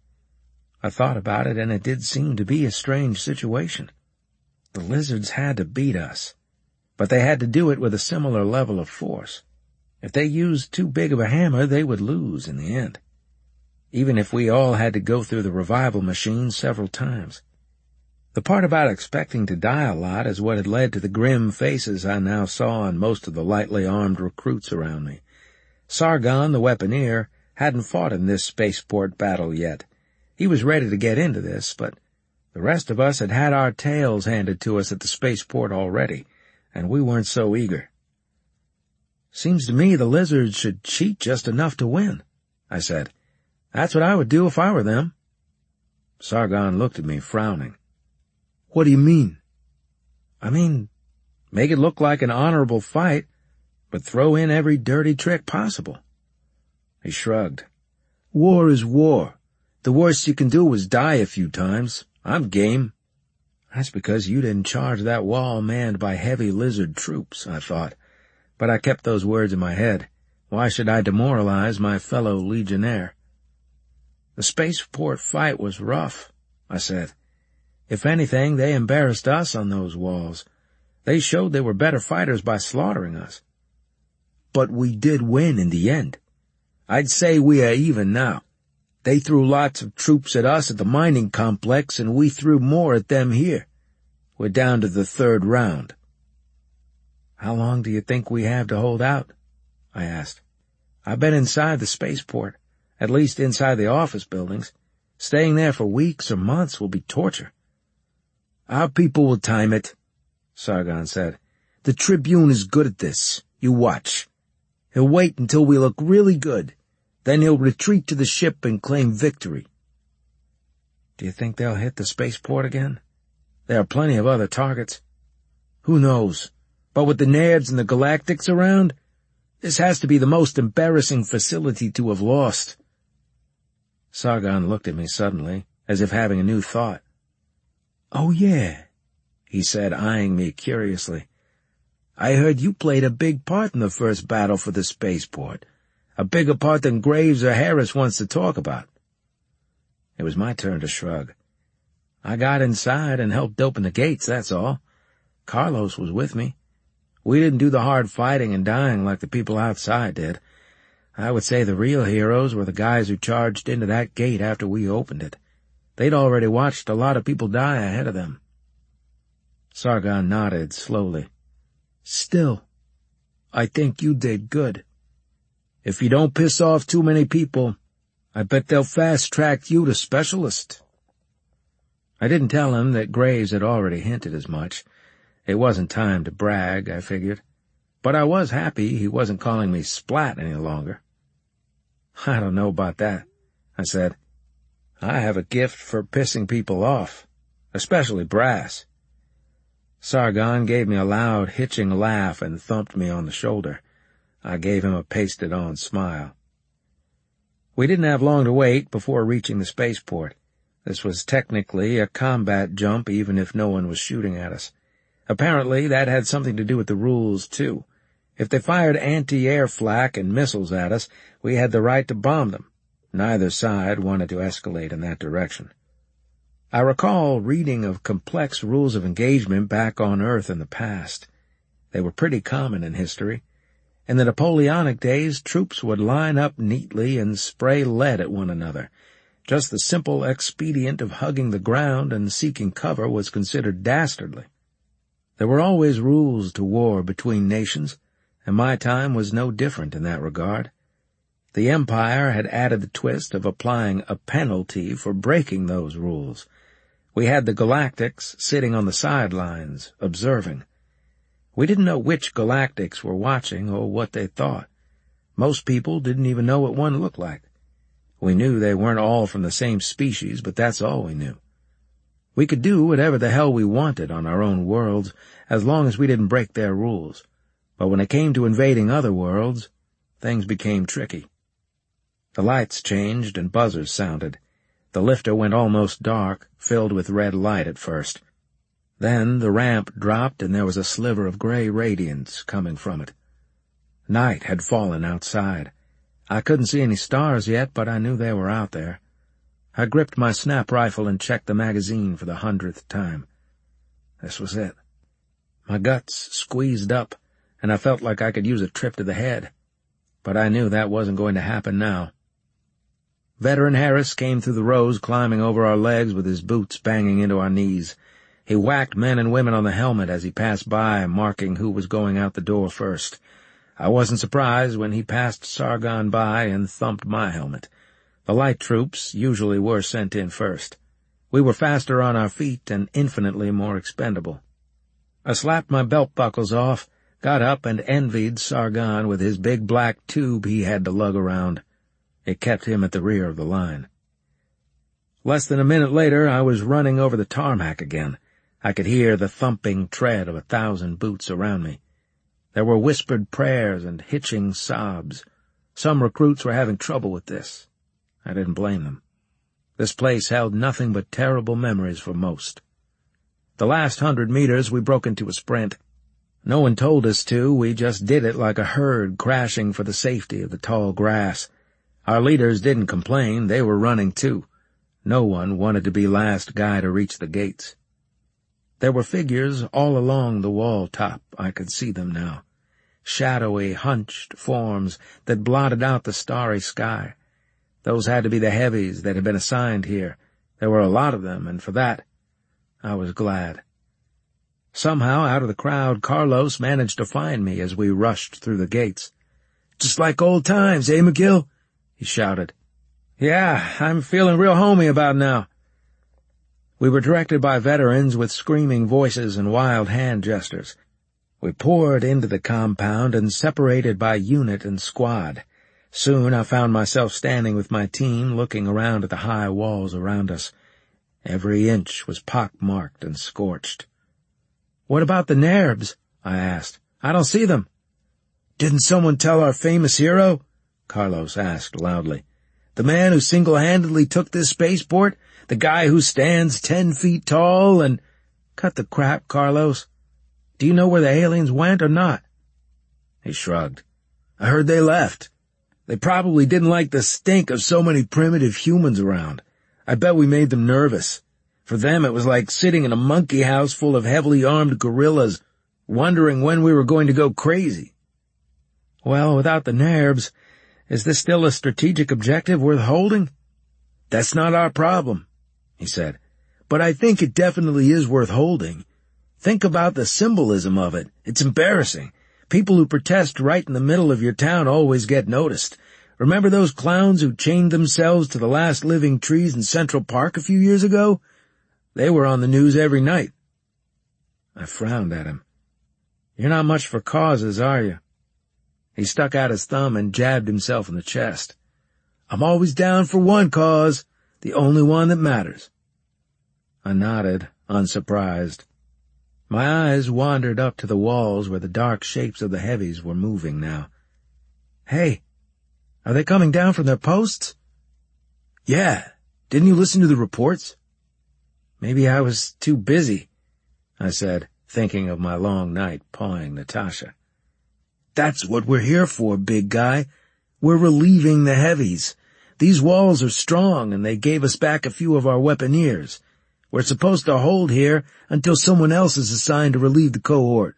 I thought about it, and it did seem to be a strange situation. The lizards had to beat us, but they had to do it with a similar level of force. If they used too big of a hammer, they would lose in the end, even if we all had to go through the revival machine several times. The part about expecting to die a lot is what had led to the grim faces I now saw on most of the lightly armed recruits around me. Sargon, the weaponeer, hadn't fought in this spaceport battle yet. He was ready to get into this, but the rest of us had had our tails handed to us at the spaceport already, and we weren't so eager. "Seems to me the lizards should cheat just enough to win," I said. "That's what I would do if I were them." Sargon looked at me, frowning. "What do you mean?" "I mean, make it look like an honorable fight, but throw in every dirty trick possible." He shrugged. "War is war. The worst you can do is die a few times. I'm game." That's because you didn't charge that wall manned by heavy lizard troops, I thought. But I kept those words in my head. Why should I demoralize my fellow legionnaire? "The spaceport fight was rough," I said. "If anything, they embarrassed us on those walls. They showed they were better fighters by slaughtering us. But we did win in the end. I'd say we are even now. They threw lots of troops at us at the mining complex, and we threw more at them here. We're down to the third round. How long do you think we have to hold out? I asked. I've been inside the spaceport, at least inside the office buildings. Staying there for weeks or months will be torture. Our people will time it, Sargon said. The Tribune is good at this. You watch. He'll wait until we look really good. Then he'll retreat to the ship and claim victory. Do you think they'll hit the spaceport again? There are plenty of other targets. Who knows? But with the Nerds and the Galactics around, this has to be the most embarrassing facility to have lost. Sargon looked at me suddenly, as if having a new thought. Oh, yeah, he said, eyeing me curiously. I heard you played a big part in the first battle for the spaceport, a bigger part than Graves or Harris wants to talk about. It was my turn to shrug. I got inside and helped open the gates, that's all. Carlos was with me. We didn't do the hard fighting and dying like the people outside did. I would say the real heroes were the guys who charged into that gate after we opened it. They'd already watched a lot of people die ahead of them. Sargon nodded slowly. Still, I think you did good. If you don't piss off too many people, I bet they'll fast-track you to specialist. I didn't tell him that Graves had already hinted as much. It wasn't time to brag, I figured. But I was happy he wasn't calling me Splat any longer. I don't know about that, I said. I have a gift for pissing people off, especially brass. Sargon gave me a loud, hitching laugh and thumped me on the shoulder. I gave him a pasted-on smile. We didn't have long to wait before reaching the spaceport. This was technically a combat jump, even if no one was shooting at us. Apparently, that had something to do with the rules, too. If they fired anti-air flak and missiles at us, we had the right to bomb them. Neither side wanted to escalate in that direction. I recall reading of complex rules of engagement back on Earth in the past. They were pretty common in history. In the Napoleonic days, troops would line up neatly and spray lead at one another. Just the simple expedient of hugging the ground and seeking cover was considered dastardly. There were always rules to war between nations, and my time was no different in that regard. The Empire had added the twist of applying a penalty for breaking those rules. We had the Galactics sitting on the sidelines, observing. We didn't know which Galactics were watching or what they thought. Most people didn't even know what one looked like. We knew they weren't all from the same species, but that's all we knew. We could do whatever the hell we wanted on our own worlds, as long as we didn't break their rules. But when it came to invading other worlds, things became tricky. The lights changed and buzzers sounded. The lifter went almost dark, filled with red light at first. Then the ramp dropped and there was a sliver of gray radiance coming from it. Night had fallen outside. I couldn't see any stars yet, but I knew they were out there. I gripped my snap rifle and checked the magazine for the hundredth time. This was it. My guts squeezed up, and I felt like I could use a trip to the head. But I knew that wasn't going to happen now. Veteran Harris came through the rows, climbing over our legs with his boots banging into our knees. He whacked men and women on the helmet as he passed by, marking who was going out the door first. I wasn't surprised when he passed Sargon by and thumped my helmet. The light troops usually were sent in first. We were faster on our feet and infinitely more expendable. I slapped my belt buckles off, got up and envied Sargon with his big black tube he had to lug around. It kept him at the rear of the line. Less than a minute later, I was running over the tarmac again. I could hear the thumping tread of a thousand boots around me. There were whispered prayers and hitching sobs. Some recruits were having trouble with this. I didn't blame them. This place held nothing but terrible memories for most. The last hundred meters we broke into a sprint. No one told us to, we just did it like a herd crashing for the safety of the tall grass. Our leaders didn't complain, they were running too. No one wanted to be last guy to reach the gates. There were figures all along the wall top, I could see them now. Shadowy, hunched forms that blotted out the starry sky. Those had to be the heavies that had been assigned here. There were a lot of them, and for that, I was glad. Somehow, out of the crowd, Carlos managed to find me as we rushed through the gates. "Just like old times, eh, McGill?" he shouted. "Yeah, I'm feeling real homey about now." We were directed by veterans with screaming voices and wild hand gestures. We poured into the compound and separated by unit and squad. Soon I found myself standing with my team, looking around at the high walls around us. Every inch was pock-marked and scorched. "What about the Nerbs?" I asked. "I don't see them." "Didn't someone tell our famous hero?" Carlos asked loudly. "The man who single-handedly took this spaceport? The guy who stands ten feet tall and—" "Cut the crap, Carlos. Do you know where the aliens went or not?" He shrugged. "I heard they left. They probably didn't like the stink of so many primitive humans around. I bet we made them nervous. For them it was like sitting in a monkey house full of heavily armed gorillas, wondering when we were going to go crazy." "Well, without the Nerbs, is this still a strategic objective worth holding?" "That's not our problem," he said. "But I think it definitely is worth holding. Think about the symbolism of it. It's embarrassing. People who protest right in the middle of your town always get noticed. Remember those clowns who chained themselves to the last living trees in Central Park a few years ago? They were on the news every night." I frowned at him. "You're not much for causes, are you?" He stuck out his thumb and jabbed himself in the chest. "I'm always down for one cause, the only one that matters." I nodded, unsurprised. My eyes wandered up to the walls where the dark shapes of the heavies were moving now. "Hey, are they coming down from their posts?" "Yeah. Didn't you listen to the reports?" "Maybe I was too busy," I said, thinking of my long night pawing Natasha. "That's what we're here for, big guy. We're relieving the heavies. These walls are strong, and they gave us back a few of our weaponeers. We're supposed to hold here until someone else is assigned to relieve the cohort."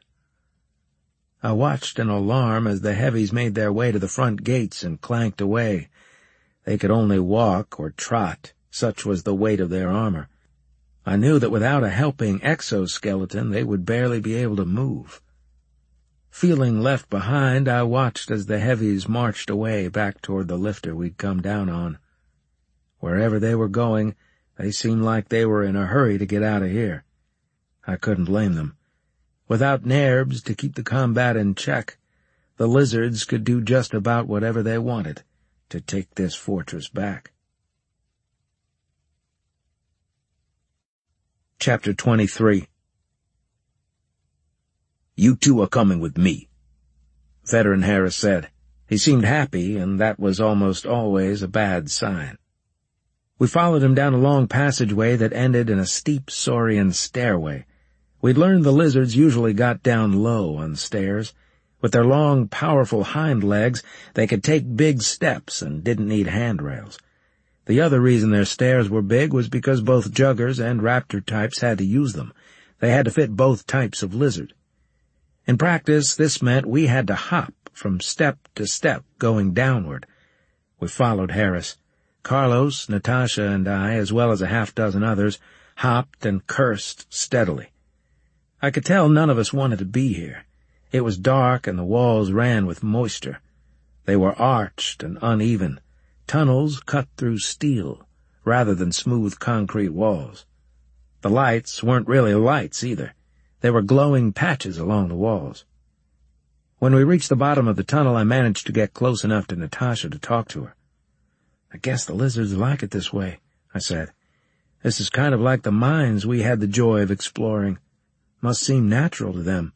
I watched in alarm as the heavies made their way to the front gates and clanked away. They could only walk or trot, such was the weight of their armor. I knew that without a helping exoskeleton they would barely be able to move. Feeling left behind, I watched as the heavies marched away back toward the lifter we'd come down on. Wherever they were going, they seemed like they were in a hurry to get out of here. I couldn't blame them. Without Nerbs to keep the combat in check, the lizards could do just about whatever they wanted to take this fortress back. Chapter twenty-three. "You two are coming with me," Veteran Harris said. He seemed happy, and that was almost always a bad sign. We followed him down a long passageway that ended in a steep Saurian stairway. We'd learned the lizards usually got down low on stairs. With their long, powerful hind legs, they could take big steps and didn't need handrails. The other reason their stairs were big was because both juggers and raptor types had to use them. They had to fit both types of lizard. In practice, this meant we had to hop from step to step going downward. We followed Harris. Carlos, Natasha, and I, as well as a half-dozen others, hopped and cursed steadily. I could tell none of us wanted to be here. It was dark and the walls ran with moisture. They were arched and uneven, tunnels cut through steel, rather than smooth concrete walls. The lights weren't really lights either. They were glowing patches along the walls. When we reached the bottom of the tunnel, I managed to get close enough to Natasha to talk to her. "I guess the lizards like it this way," I said. "This is kind of like the mines we had the joy of exploring. Must seem natural to them."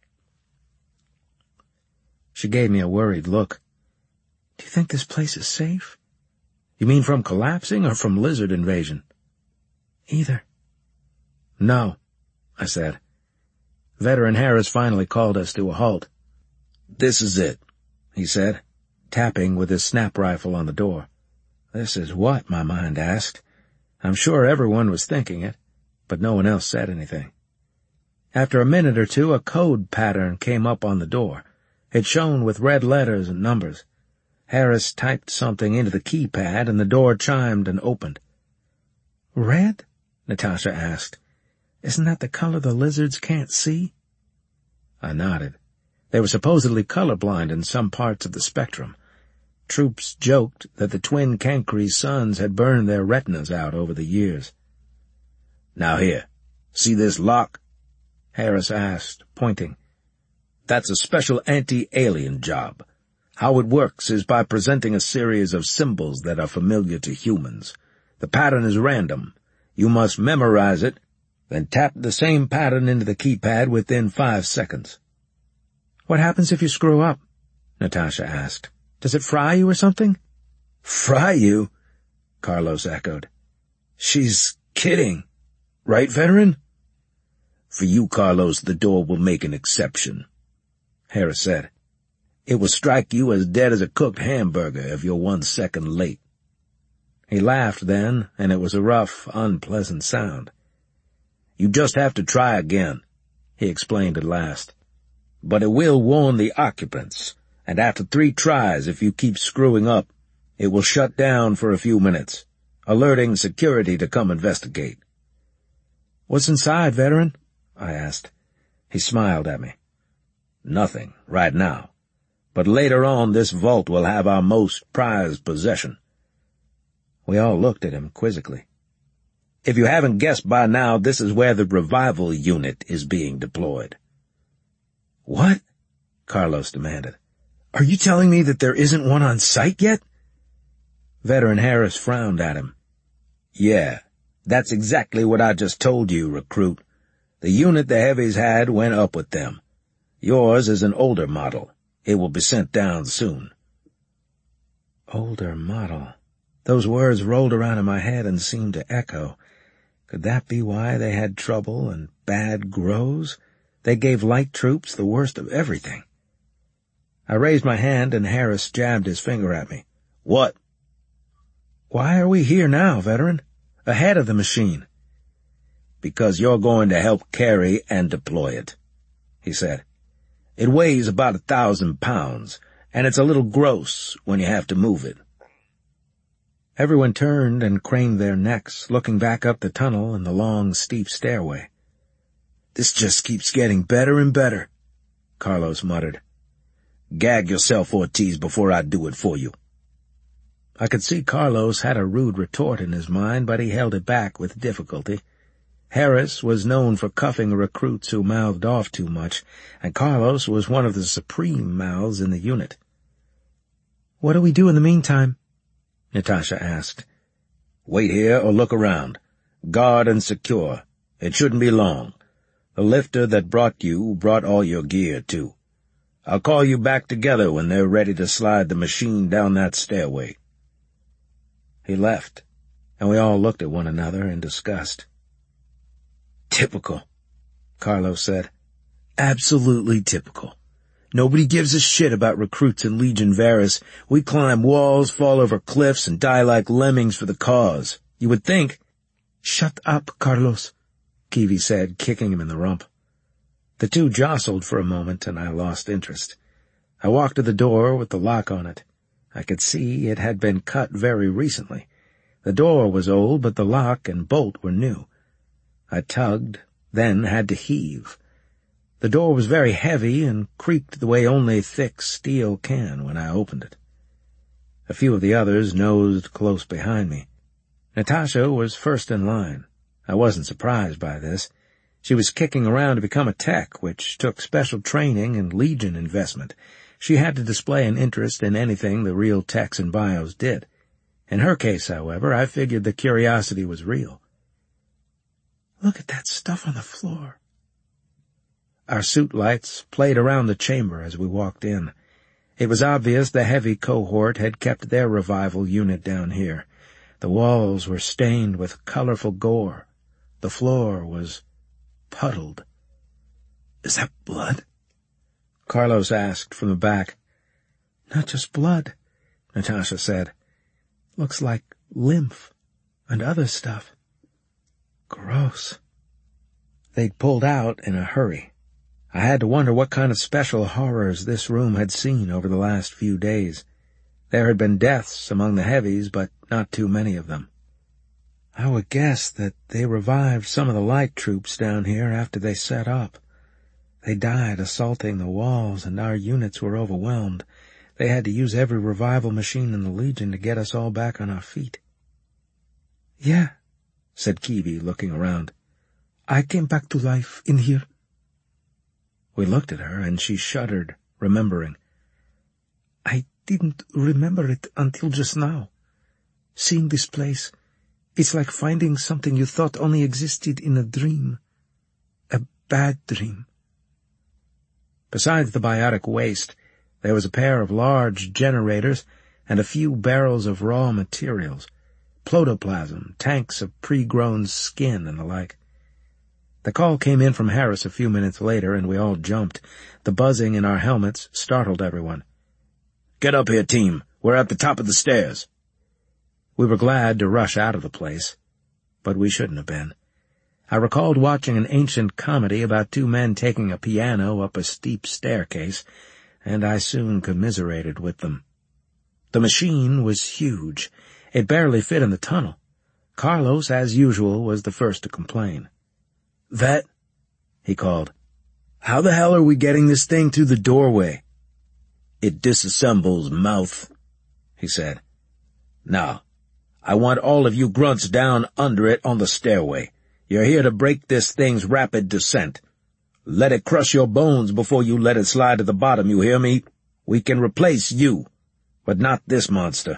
She gave me a worried look. "Do you think this place is safe?" "You mean from collapsing or from lizard invasion?" "Either." "No," I said. Veteran Harris finally called us to a halt. "This is it," he said, tapping with his snap rifle on the door. This is what, my mind asked. I'm sure everyone was thinking it, but no one else said anything. After a minute or two, a code pattern came up on the door. It shone with red letters and numbers. Harris typed something into the keypad, and the door chimed and opened. "Red?" Natasha asked. Isn't that the color the lizards can't see? I nodded. They were supposedly colorblind in some parts of the spectrum. Troops joked that the twin Cancri suns had burned their retinas out over the years. "Now here, see this lock?" Harris asked, pointing. "That's a special anti-alien job. How it works is by presenting a series of symbols that are familiar to humans. The pattern is random. You must memorize it, then tap the same pattern into the keypad within five seconds. "What happens if you screw up?" Natasha asked. "Does it fry you or something?" "Fry you?" Carlos echoed. "She's kidding. Right, veteran?" "For you, Carlos, the door will make an exception," Harris said. "It will strike you as dead as a cooked hamburger if you're one second late." He laughed then, and it was a rough, unpleasant sound. "You just have to try again," he explained at last. "But it will warn the occupants, and after three tries, if you keep screwing up, it will shut down for a few minutes, alerting security to come investigate." "What's inside, veteran?" I asked. He smiled at me. "Nothing, right now. But later on this vault will have our most prized possession." We all looked at him quizzically. "If you haven't guessed by now, this is where the revival unit is being deployed." "What?" Carlos demanded. "Are you telling me that there isn't one on site yet?" Veteran Harris frowned at him. "Yeah, that's exactly what I just told you, recruit. The unit the heavies had went up with them. Yours is an older model. It will be sent down soon." Older model. Those words rolled around in my head and seemed to echo. Could that be why they had trouble and bad grows? They gave light troops the worst of everything. I raised my hand and Harris jabbed his finger at me. "What?" "Why are we here now, veteran? Ahead of the machine?" "Because you're going to help carry and deploy it," he said. "It weighs about a thousand pounds, and it's a little gross when you have to move it." Everyone turned and craned their necks, looking back up the tunnel and the long, steep stairway. "This just keeps getting better and better," Carlos muttered. "Gag yourself, Ortiz, before I do it for you." I could see Carlos had a rude retort in his mind, but he held it back with difficulty. Harris was known for cuffing recruits who mouthed off too much, and Carlos was one of the supreme mouths in the unit. "What do we do in the meantime?" Natasha asked. "Wait here or look around. Guard and secure. It shouldn't be long. The lifter that brought you brought all your gear, too. I'll call you back together when they're ready to slide the machine down that stairway." He left, and we all looked at one another in disgust. "Typical," Carlos said. "Absolutely typical. Nobody gives a shit about recruits in Legion Varus. We climb walls, fall over cliffs, and die like lemmings for the cause. You would think—" "Shut up, Carlos," Kiwi said, kicking him in the rump. The two jostled for a moment, and I lost interest. I walked to the door with the lock on it. I could see it had been cut very recently. The door was old, but the lock and bolt were new. I tugged, then had to heave. The door was very heavy and creaked the way only thick steel can when I opened it. A few of the others nosed close behind me. Natasha was first in line. I wasn't surprised by this. She was kicking around to become a tech, which took special training and Legion investment. She had to display an interest in anything the real techs and bios did. In her case, however, I figured the curiosity was real. "Look at that stuff on the floor." Our suit lights played around the chamber as we walked in. It was obvious the heavy cohort had kept their revival unit down here. The walls were stained with colorful gore. The floor was puddled. "Is that blood?" Carlos asked from the back. "Not just blood," Natasha said. "Looks like lymph and other stuff. Gross." They'd pulled out in a hurry. I had to wonder what kind of special horrors this room had seen over the last few days. There had been deaths among the heavies, but not too many of them. I would guess that they revived some of the light troops down here after they set up. They died assaulting the walls, and our units were overwhelmed. They had to use every revival machine in the Legion to get us all back on our feet. Yeah, said Kiwi, looking around. I came back to life in here. We looked at her, and she shuddered, remembering. I didn't remember it until just now. Seeing this place, it's like finding something you thought only existed in a dream. A bad dream. Besides the biotic waste, there was a pair of large generators and a few barrels of raw materials, protoplasm, tanks of pre-grown skin, and the like. The call came in from Harris a few minutes later, and we all jumped. The buzzing in our helmets startled everyone. "Get up here, team. We're at the top of the stairs." We were glad to rush out of the place, but we shouldn't have been. I recalled watching an ancient comedy about two men taking a piano up a steep staircase, and I soon commiserated with them. The machine was huge. It barely fit in the tunnel. Carlos, as usual, was the first to complain. "Vet," he called, "how the hell are we getting this thing through the doorway?" "It disassembles, mouth," he said. "Now, I want all of you grunts down under it on the stairway. You're here to break this thing's rapid descent. Let it crush your bones before you let it slide to the bottom, you hear me? We can replace you, but not this monster."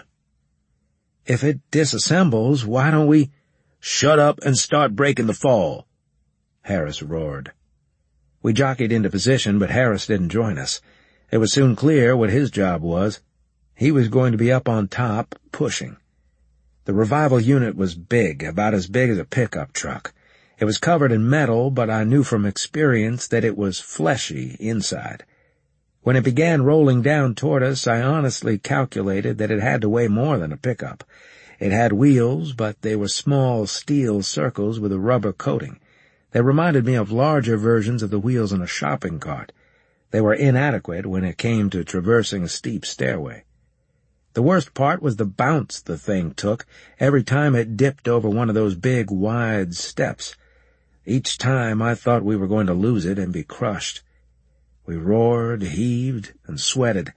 "If it disassembles, why don't we—" "Shut up and start breaking the fall," Harris roared. We jockeyed into position, but Harris didn't join us. It was soon clear what his job was. He was going to be up on top, pushing. The revival unit was big, about as big as a pickup truck. It was covered in metal, but I knew from experience that it was fleshy inside. When it began rolling down toward us, I honestly calculated that it had to weigh more than a pickup. It had wheels, but they were small steel circles with a rubber coating. They reminded me of larger versions of the wheels in a shopping cart. They were inadequate when it came to traversing a steep stairway. The worst part was the bounce the thing took every time it dipped over one of those big, wide steps. Each time I thought we were going to lose it and be crushed. We roared, heaved, and sweated.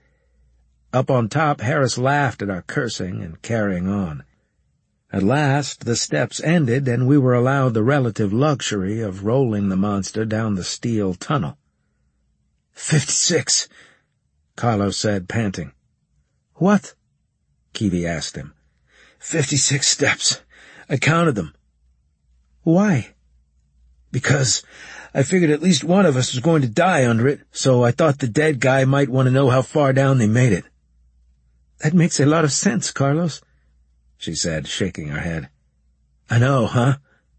Up on top, Harris laughed at our cursing and carrying on. At last, the steps ended, and we were allowed the relative luxury of rolling the monster down the steel tunnel. Fifty-six, Carlos said, panting. "What?" Kiwi asked him. Fifty-six steps. I counted them." "Why?" "Because I figured at least one of us was going to die under it, so I thought the dead guy might want to know how far down they made it." "That makes a lot of sense, Carlos," she said, shaking her head. "I know, huh?"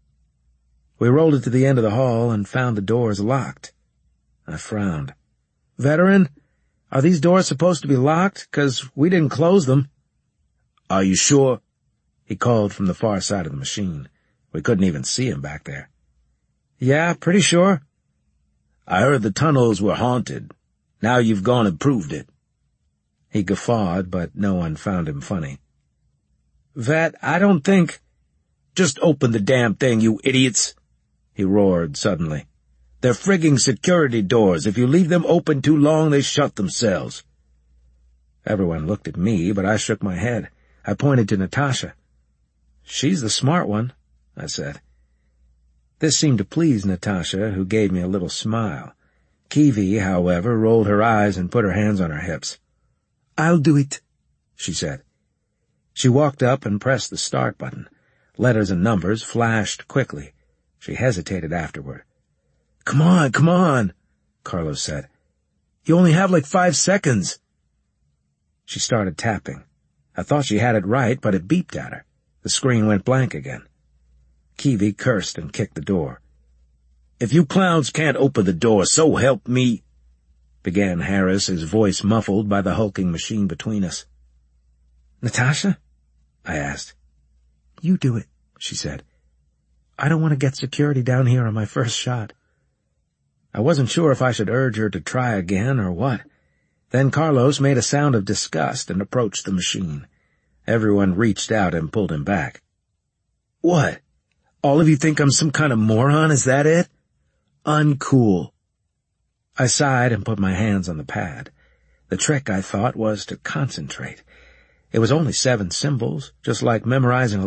We rolled it to the end of the hall and found the doors locked. I frowned. "Veteran, are these doors supposed to be locked? 'Cause we didn't close them." "Are you sure?" he called from the far side of the machine. We couldn't even see him back there. "Yeah, pretty sure." "I heard the tunnels were haunted. Now you've gone and proved it." He guffawed, but no one found him funny. "Vet, I don't think—" "Just open the damn thing, you idiots!" he roared suddenly. "They're frigging security doors. If you leave them open too long, they shut themselves." Everyone looked at me, but I shook my head. I pointed to Natasha. "She's the smart one," I said. This seemed to please Natasha, who gave me a little smile. Kiwi, however, rolled her eyes and put her hands on her hips. "I'll do it," she said. She walked up and pressed the start button. Letters and numbers flashed quickly. She hesitated afterward. "Come on, come on," Carlos said. "You only have like five seconds." She started tapping. I thought she had it right, but it beeped at her. The screen went blank again. Kiwi cursed and kicked the door. "If you clowns can't open the door, so help me," began Harris, his voice muffled by the hulking machine between us. "Natasha?" I asked. "You do it," she said. "I don't want to get security down here on my first shot." I wasn't sure if I should urge her to try again or what. Then Carlos made a sound of disgust and approached the machine. Everyone reached out and pulled him back. What? All of you think I'm some kind of moron, is that it? Uncool. I sighed and put my hands on the pad. The trick, I thought, was to concentrate. It was only seven symbols, just like memorizing a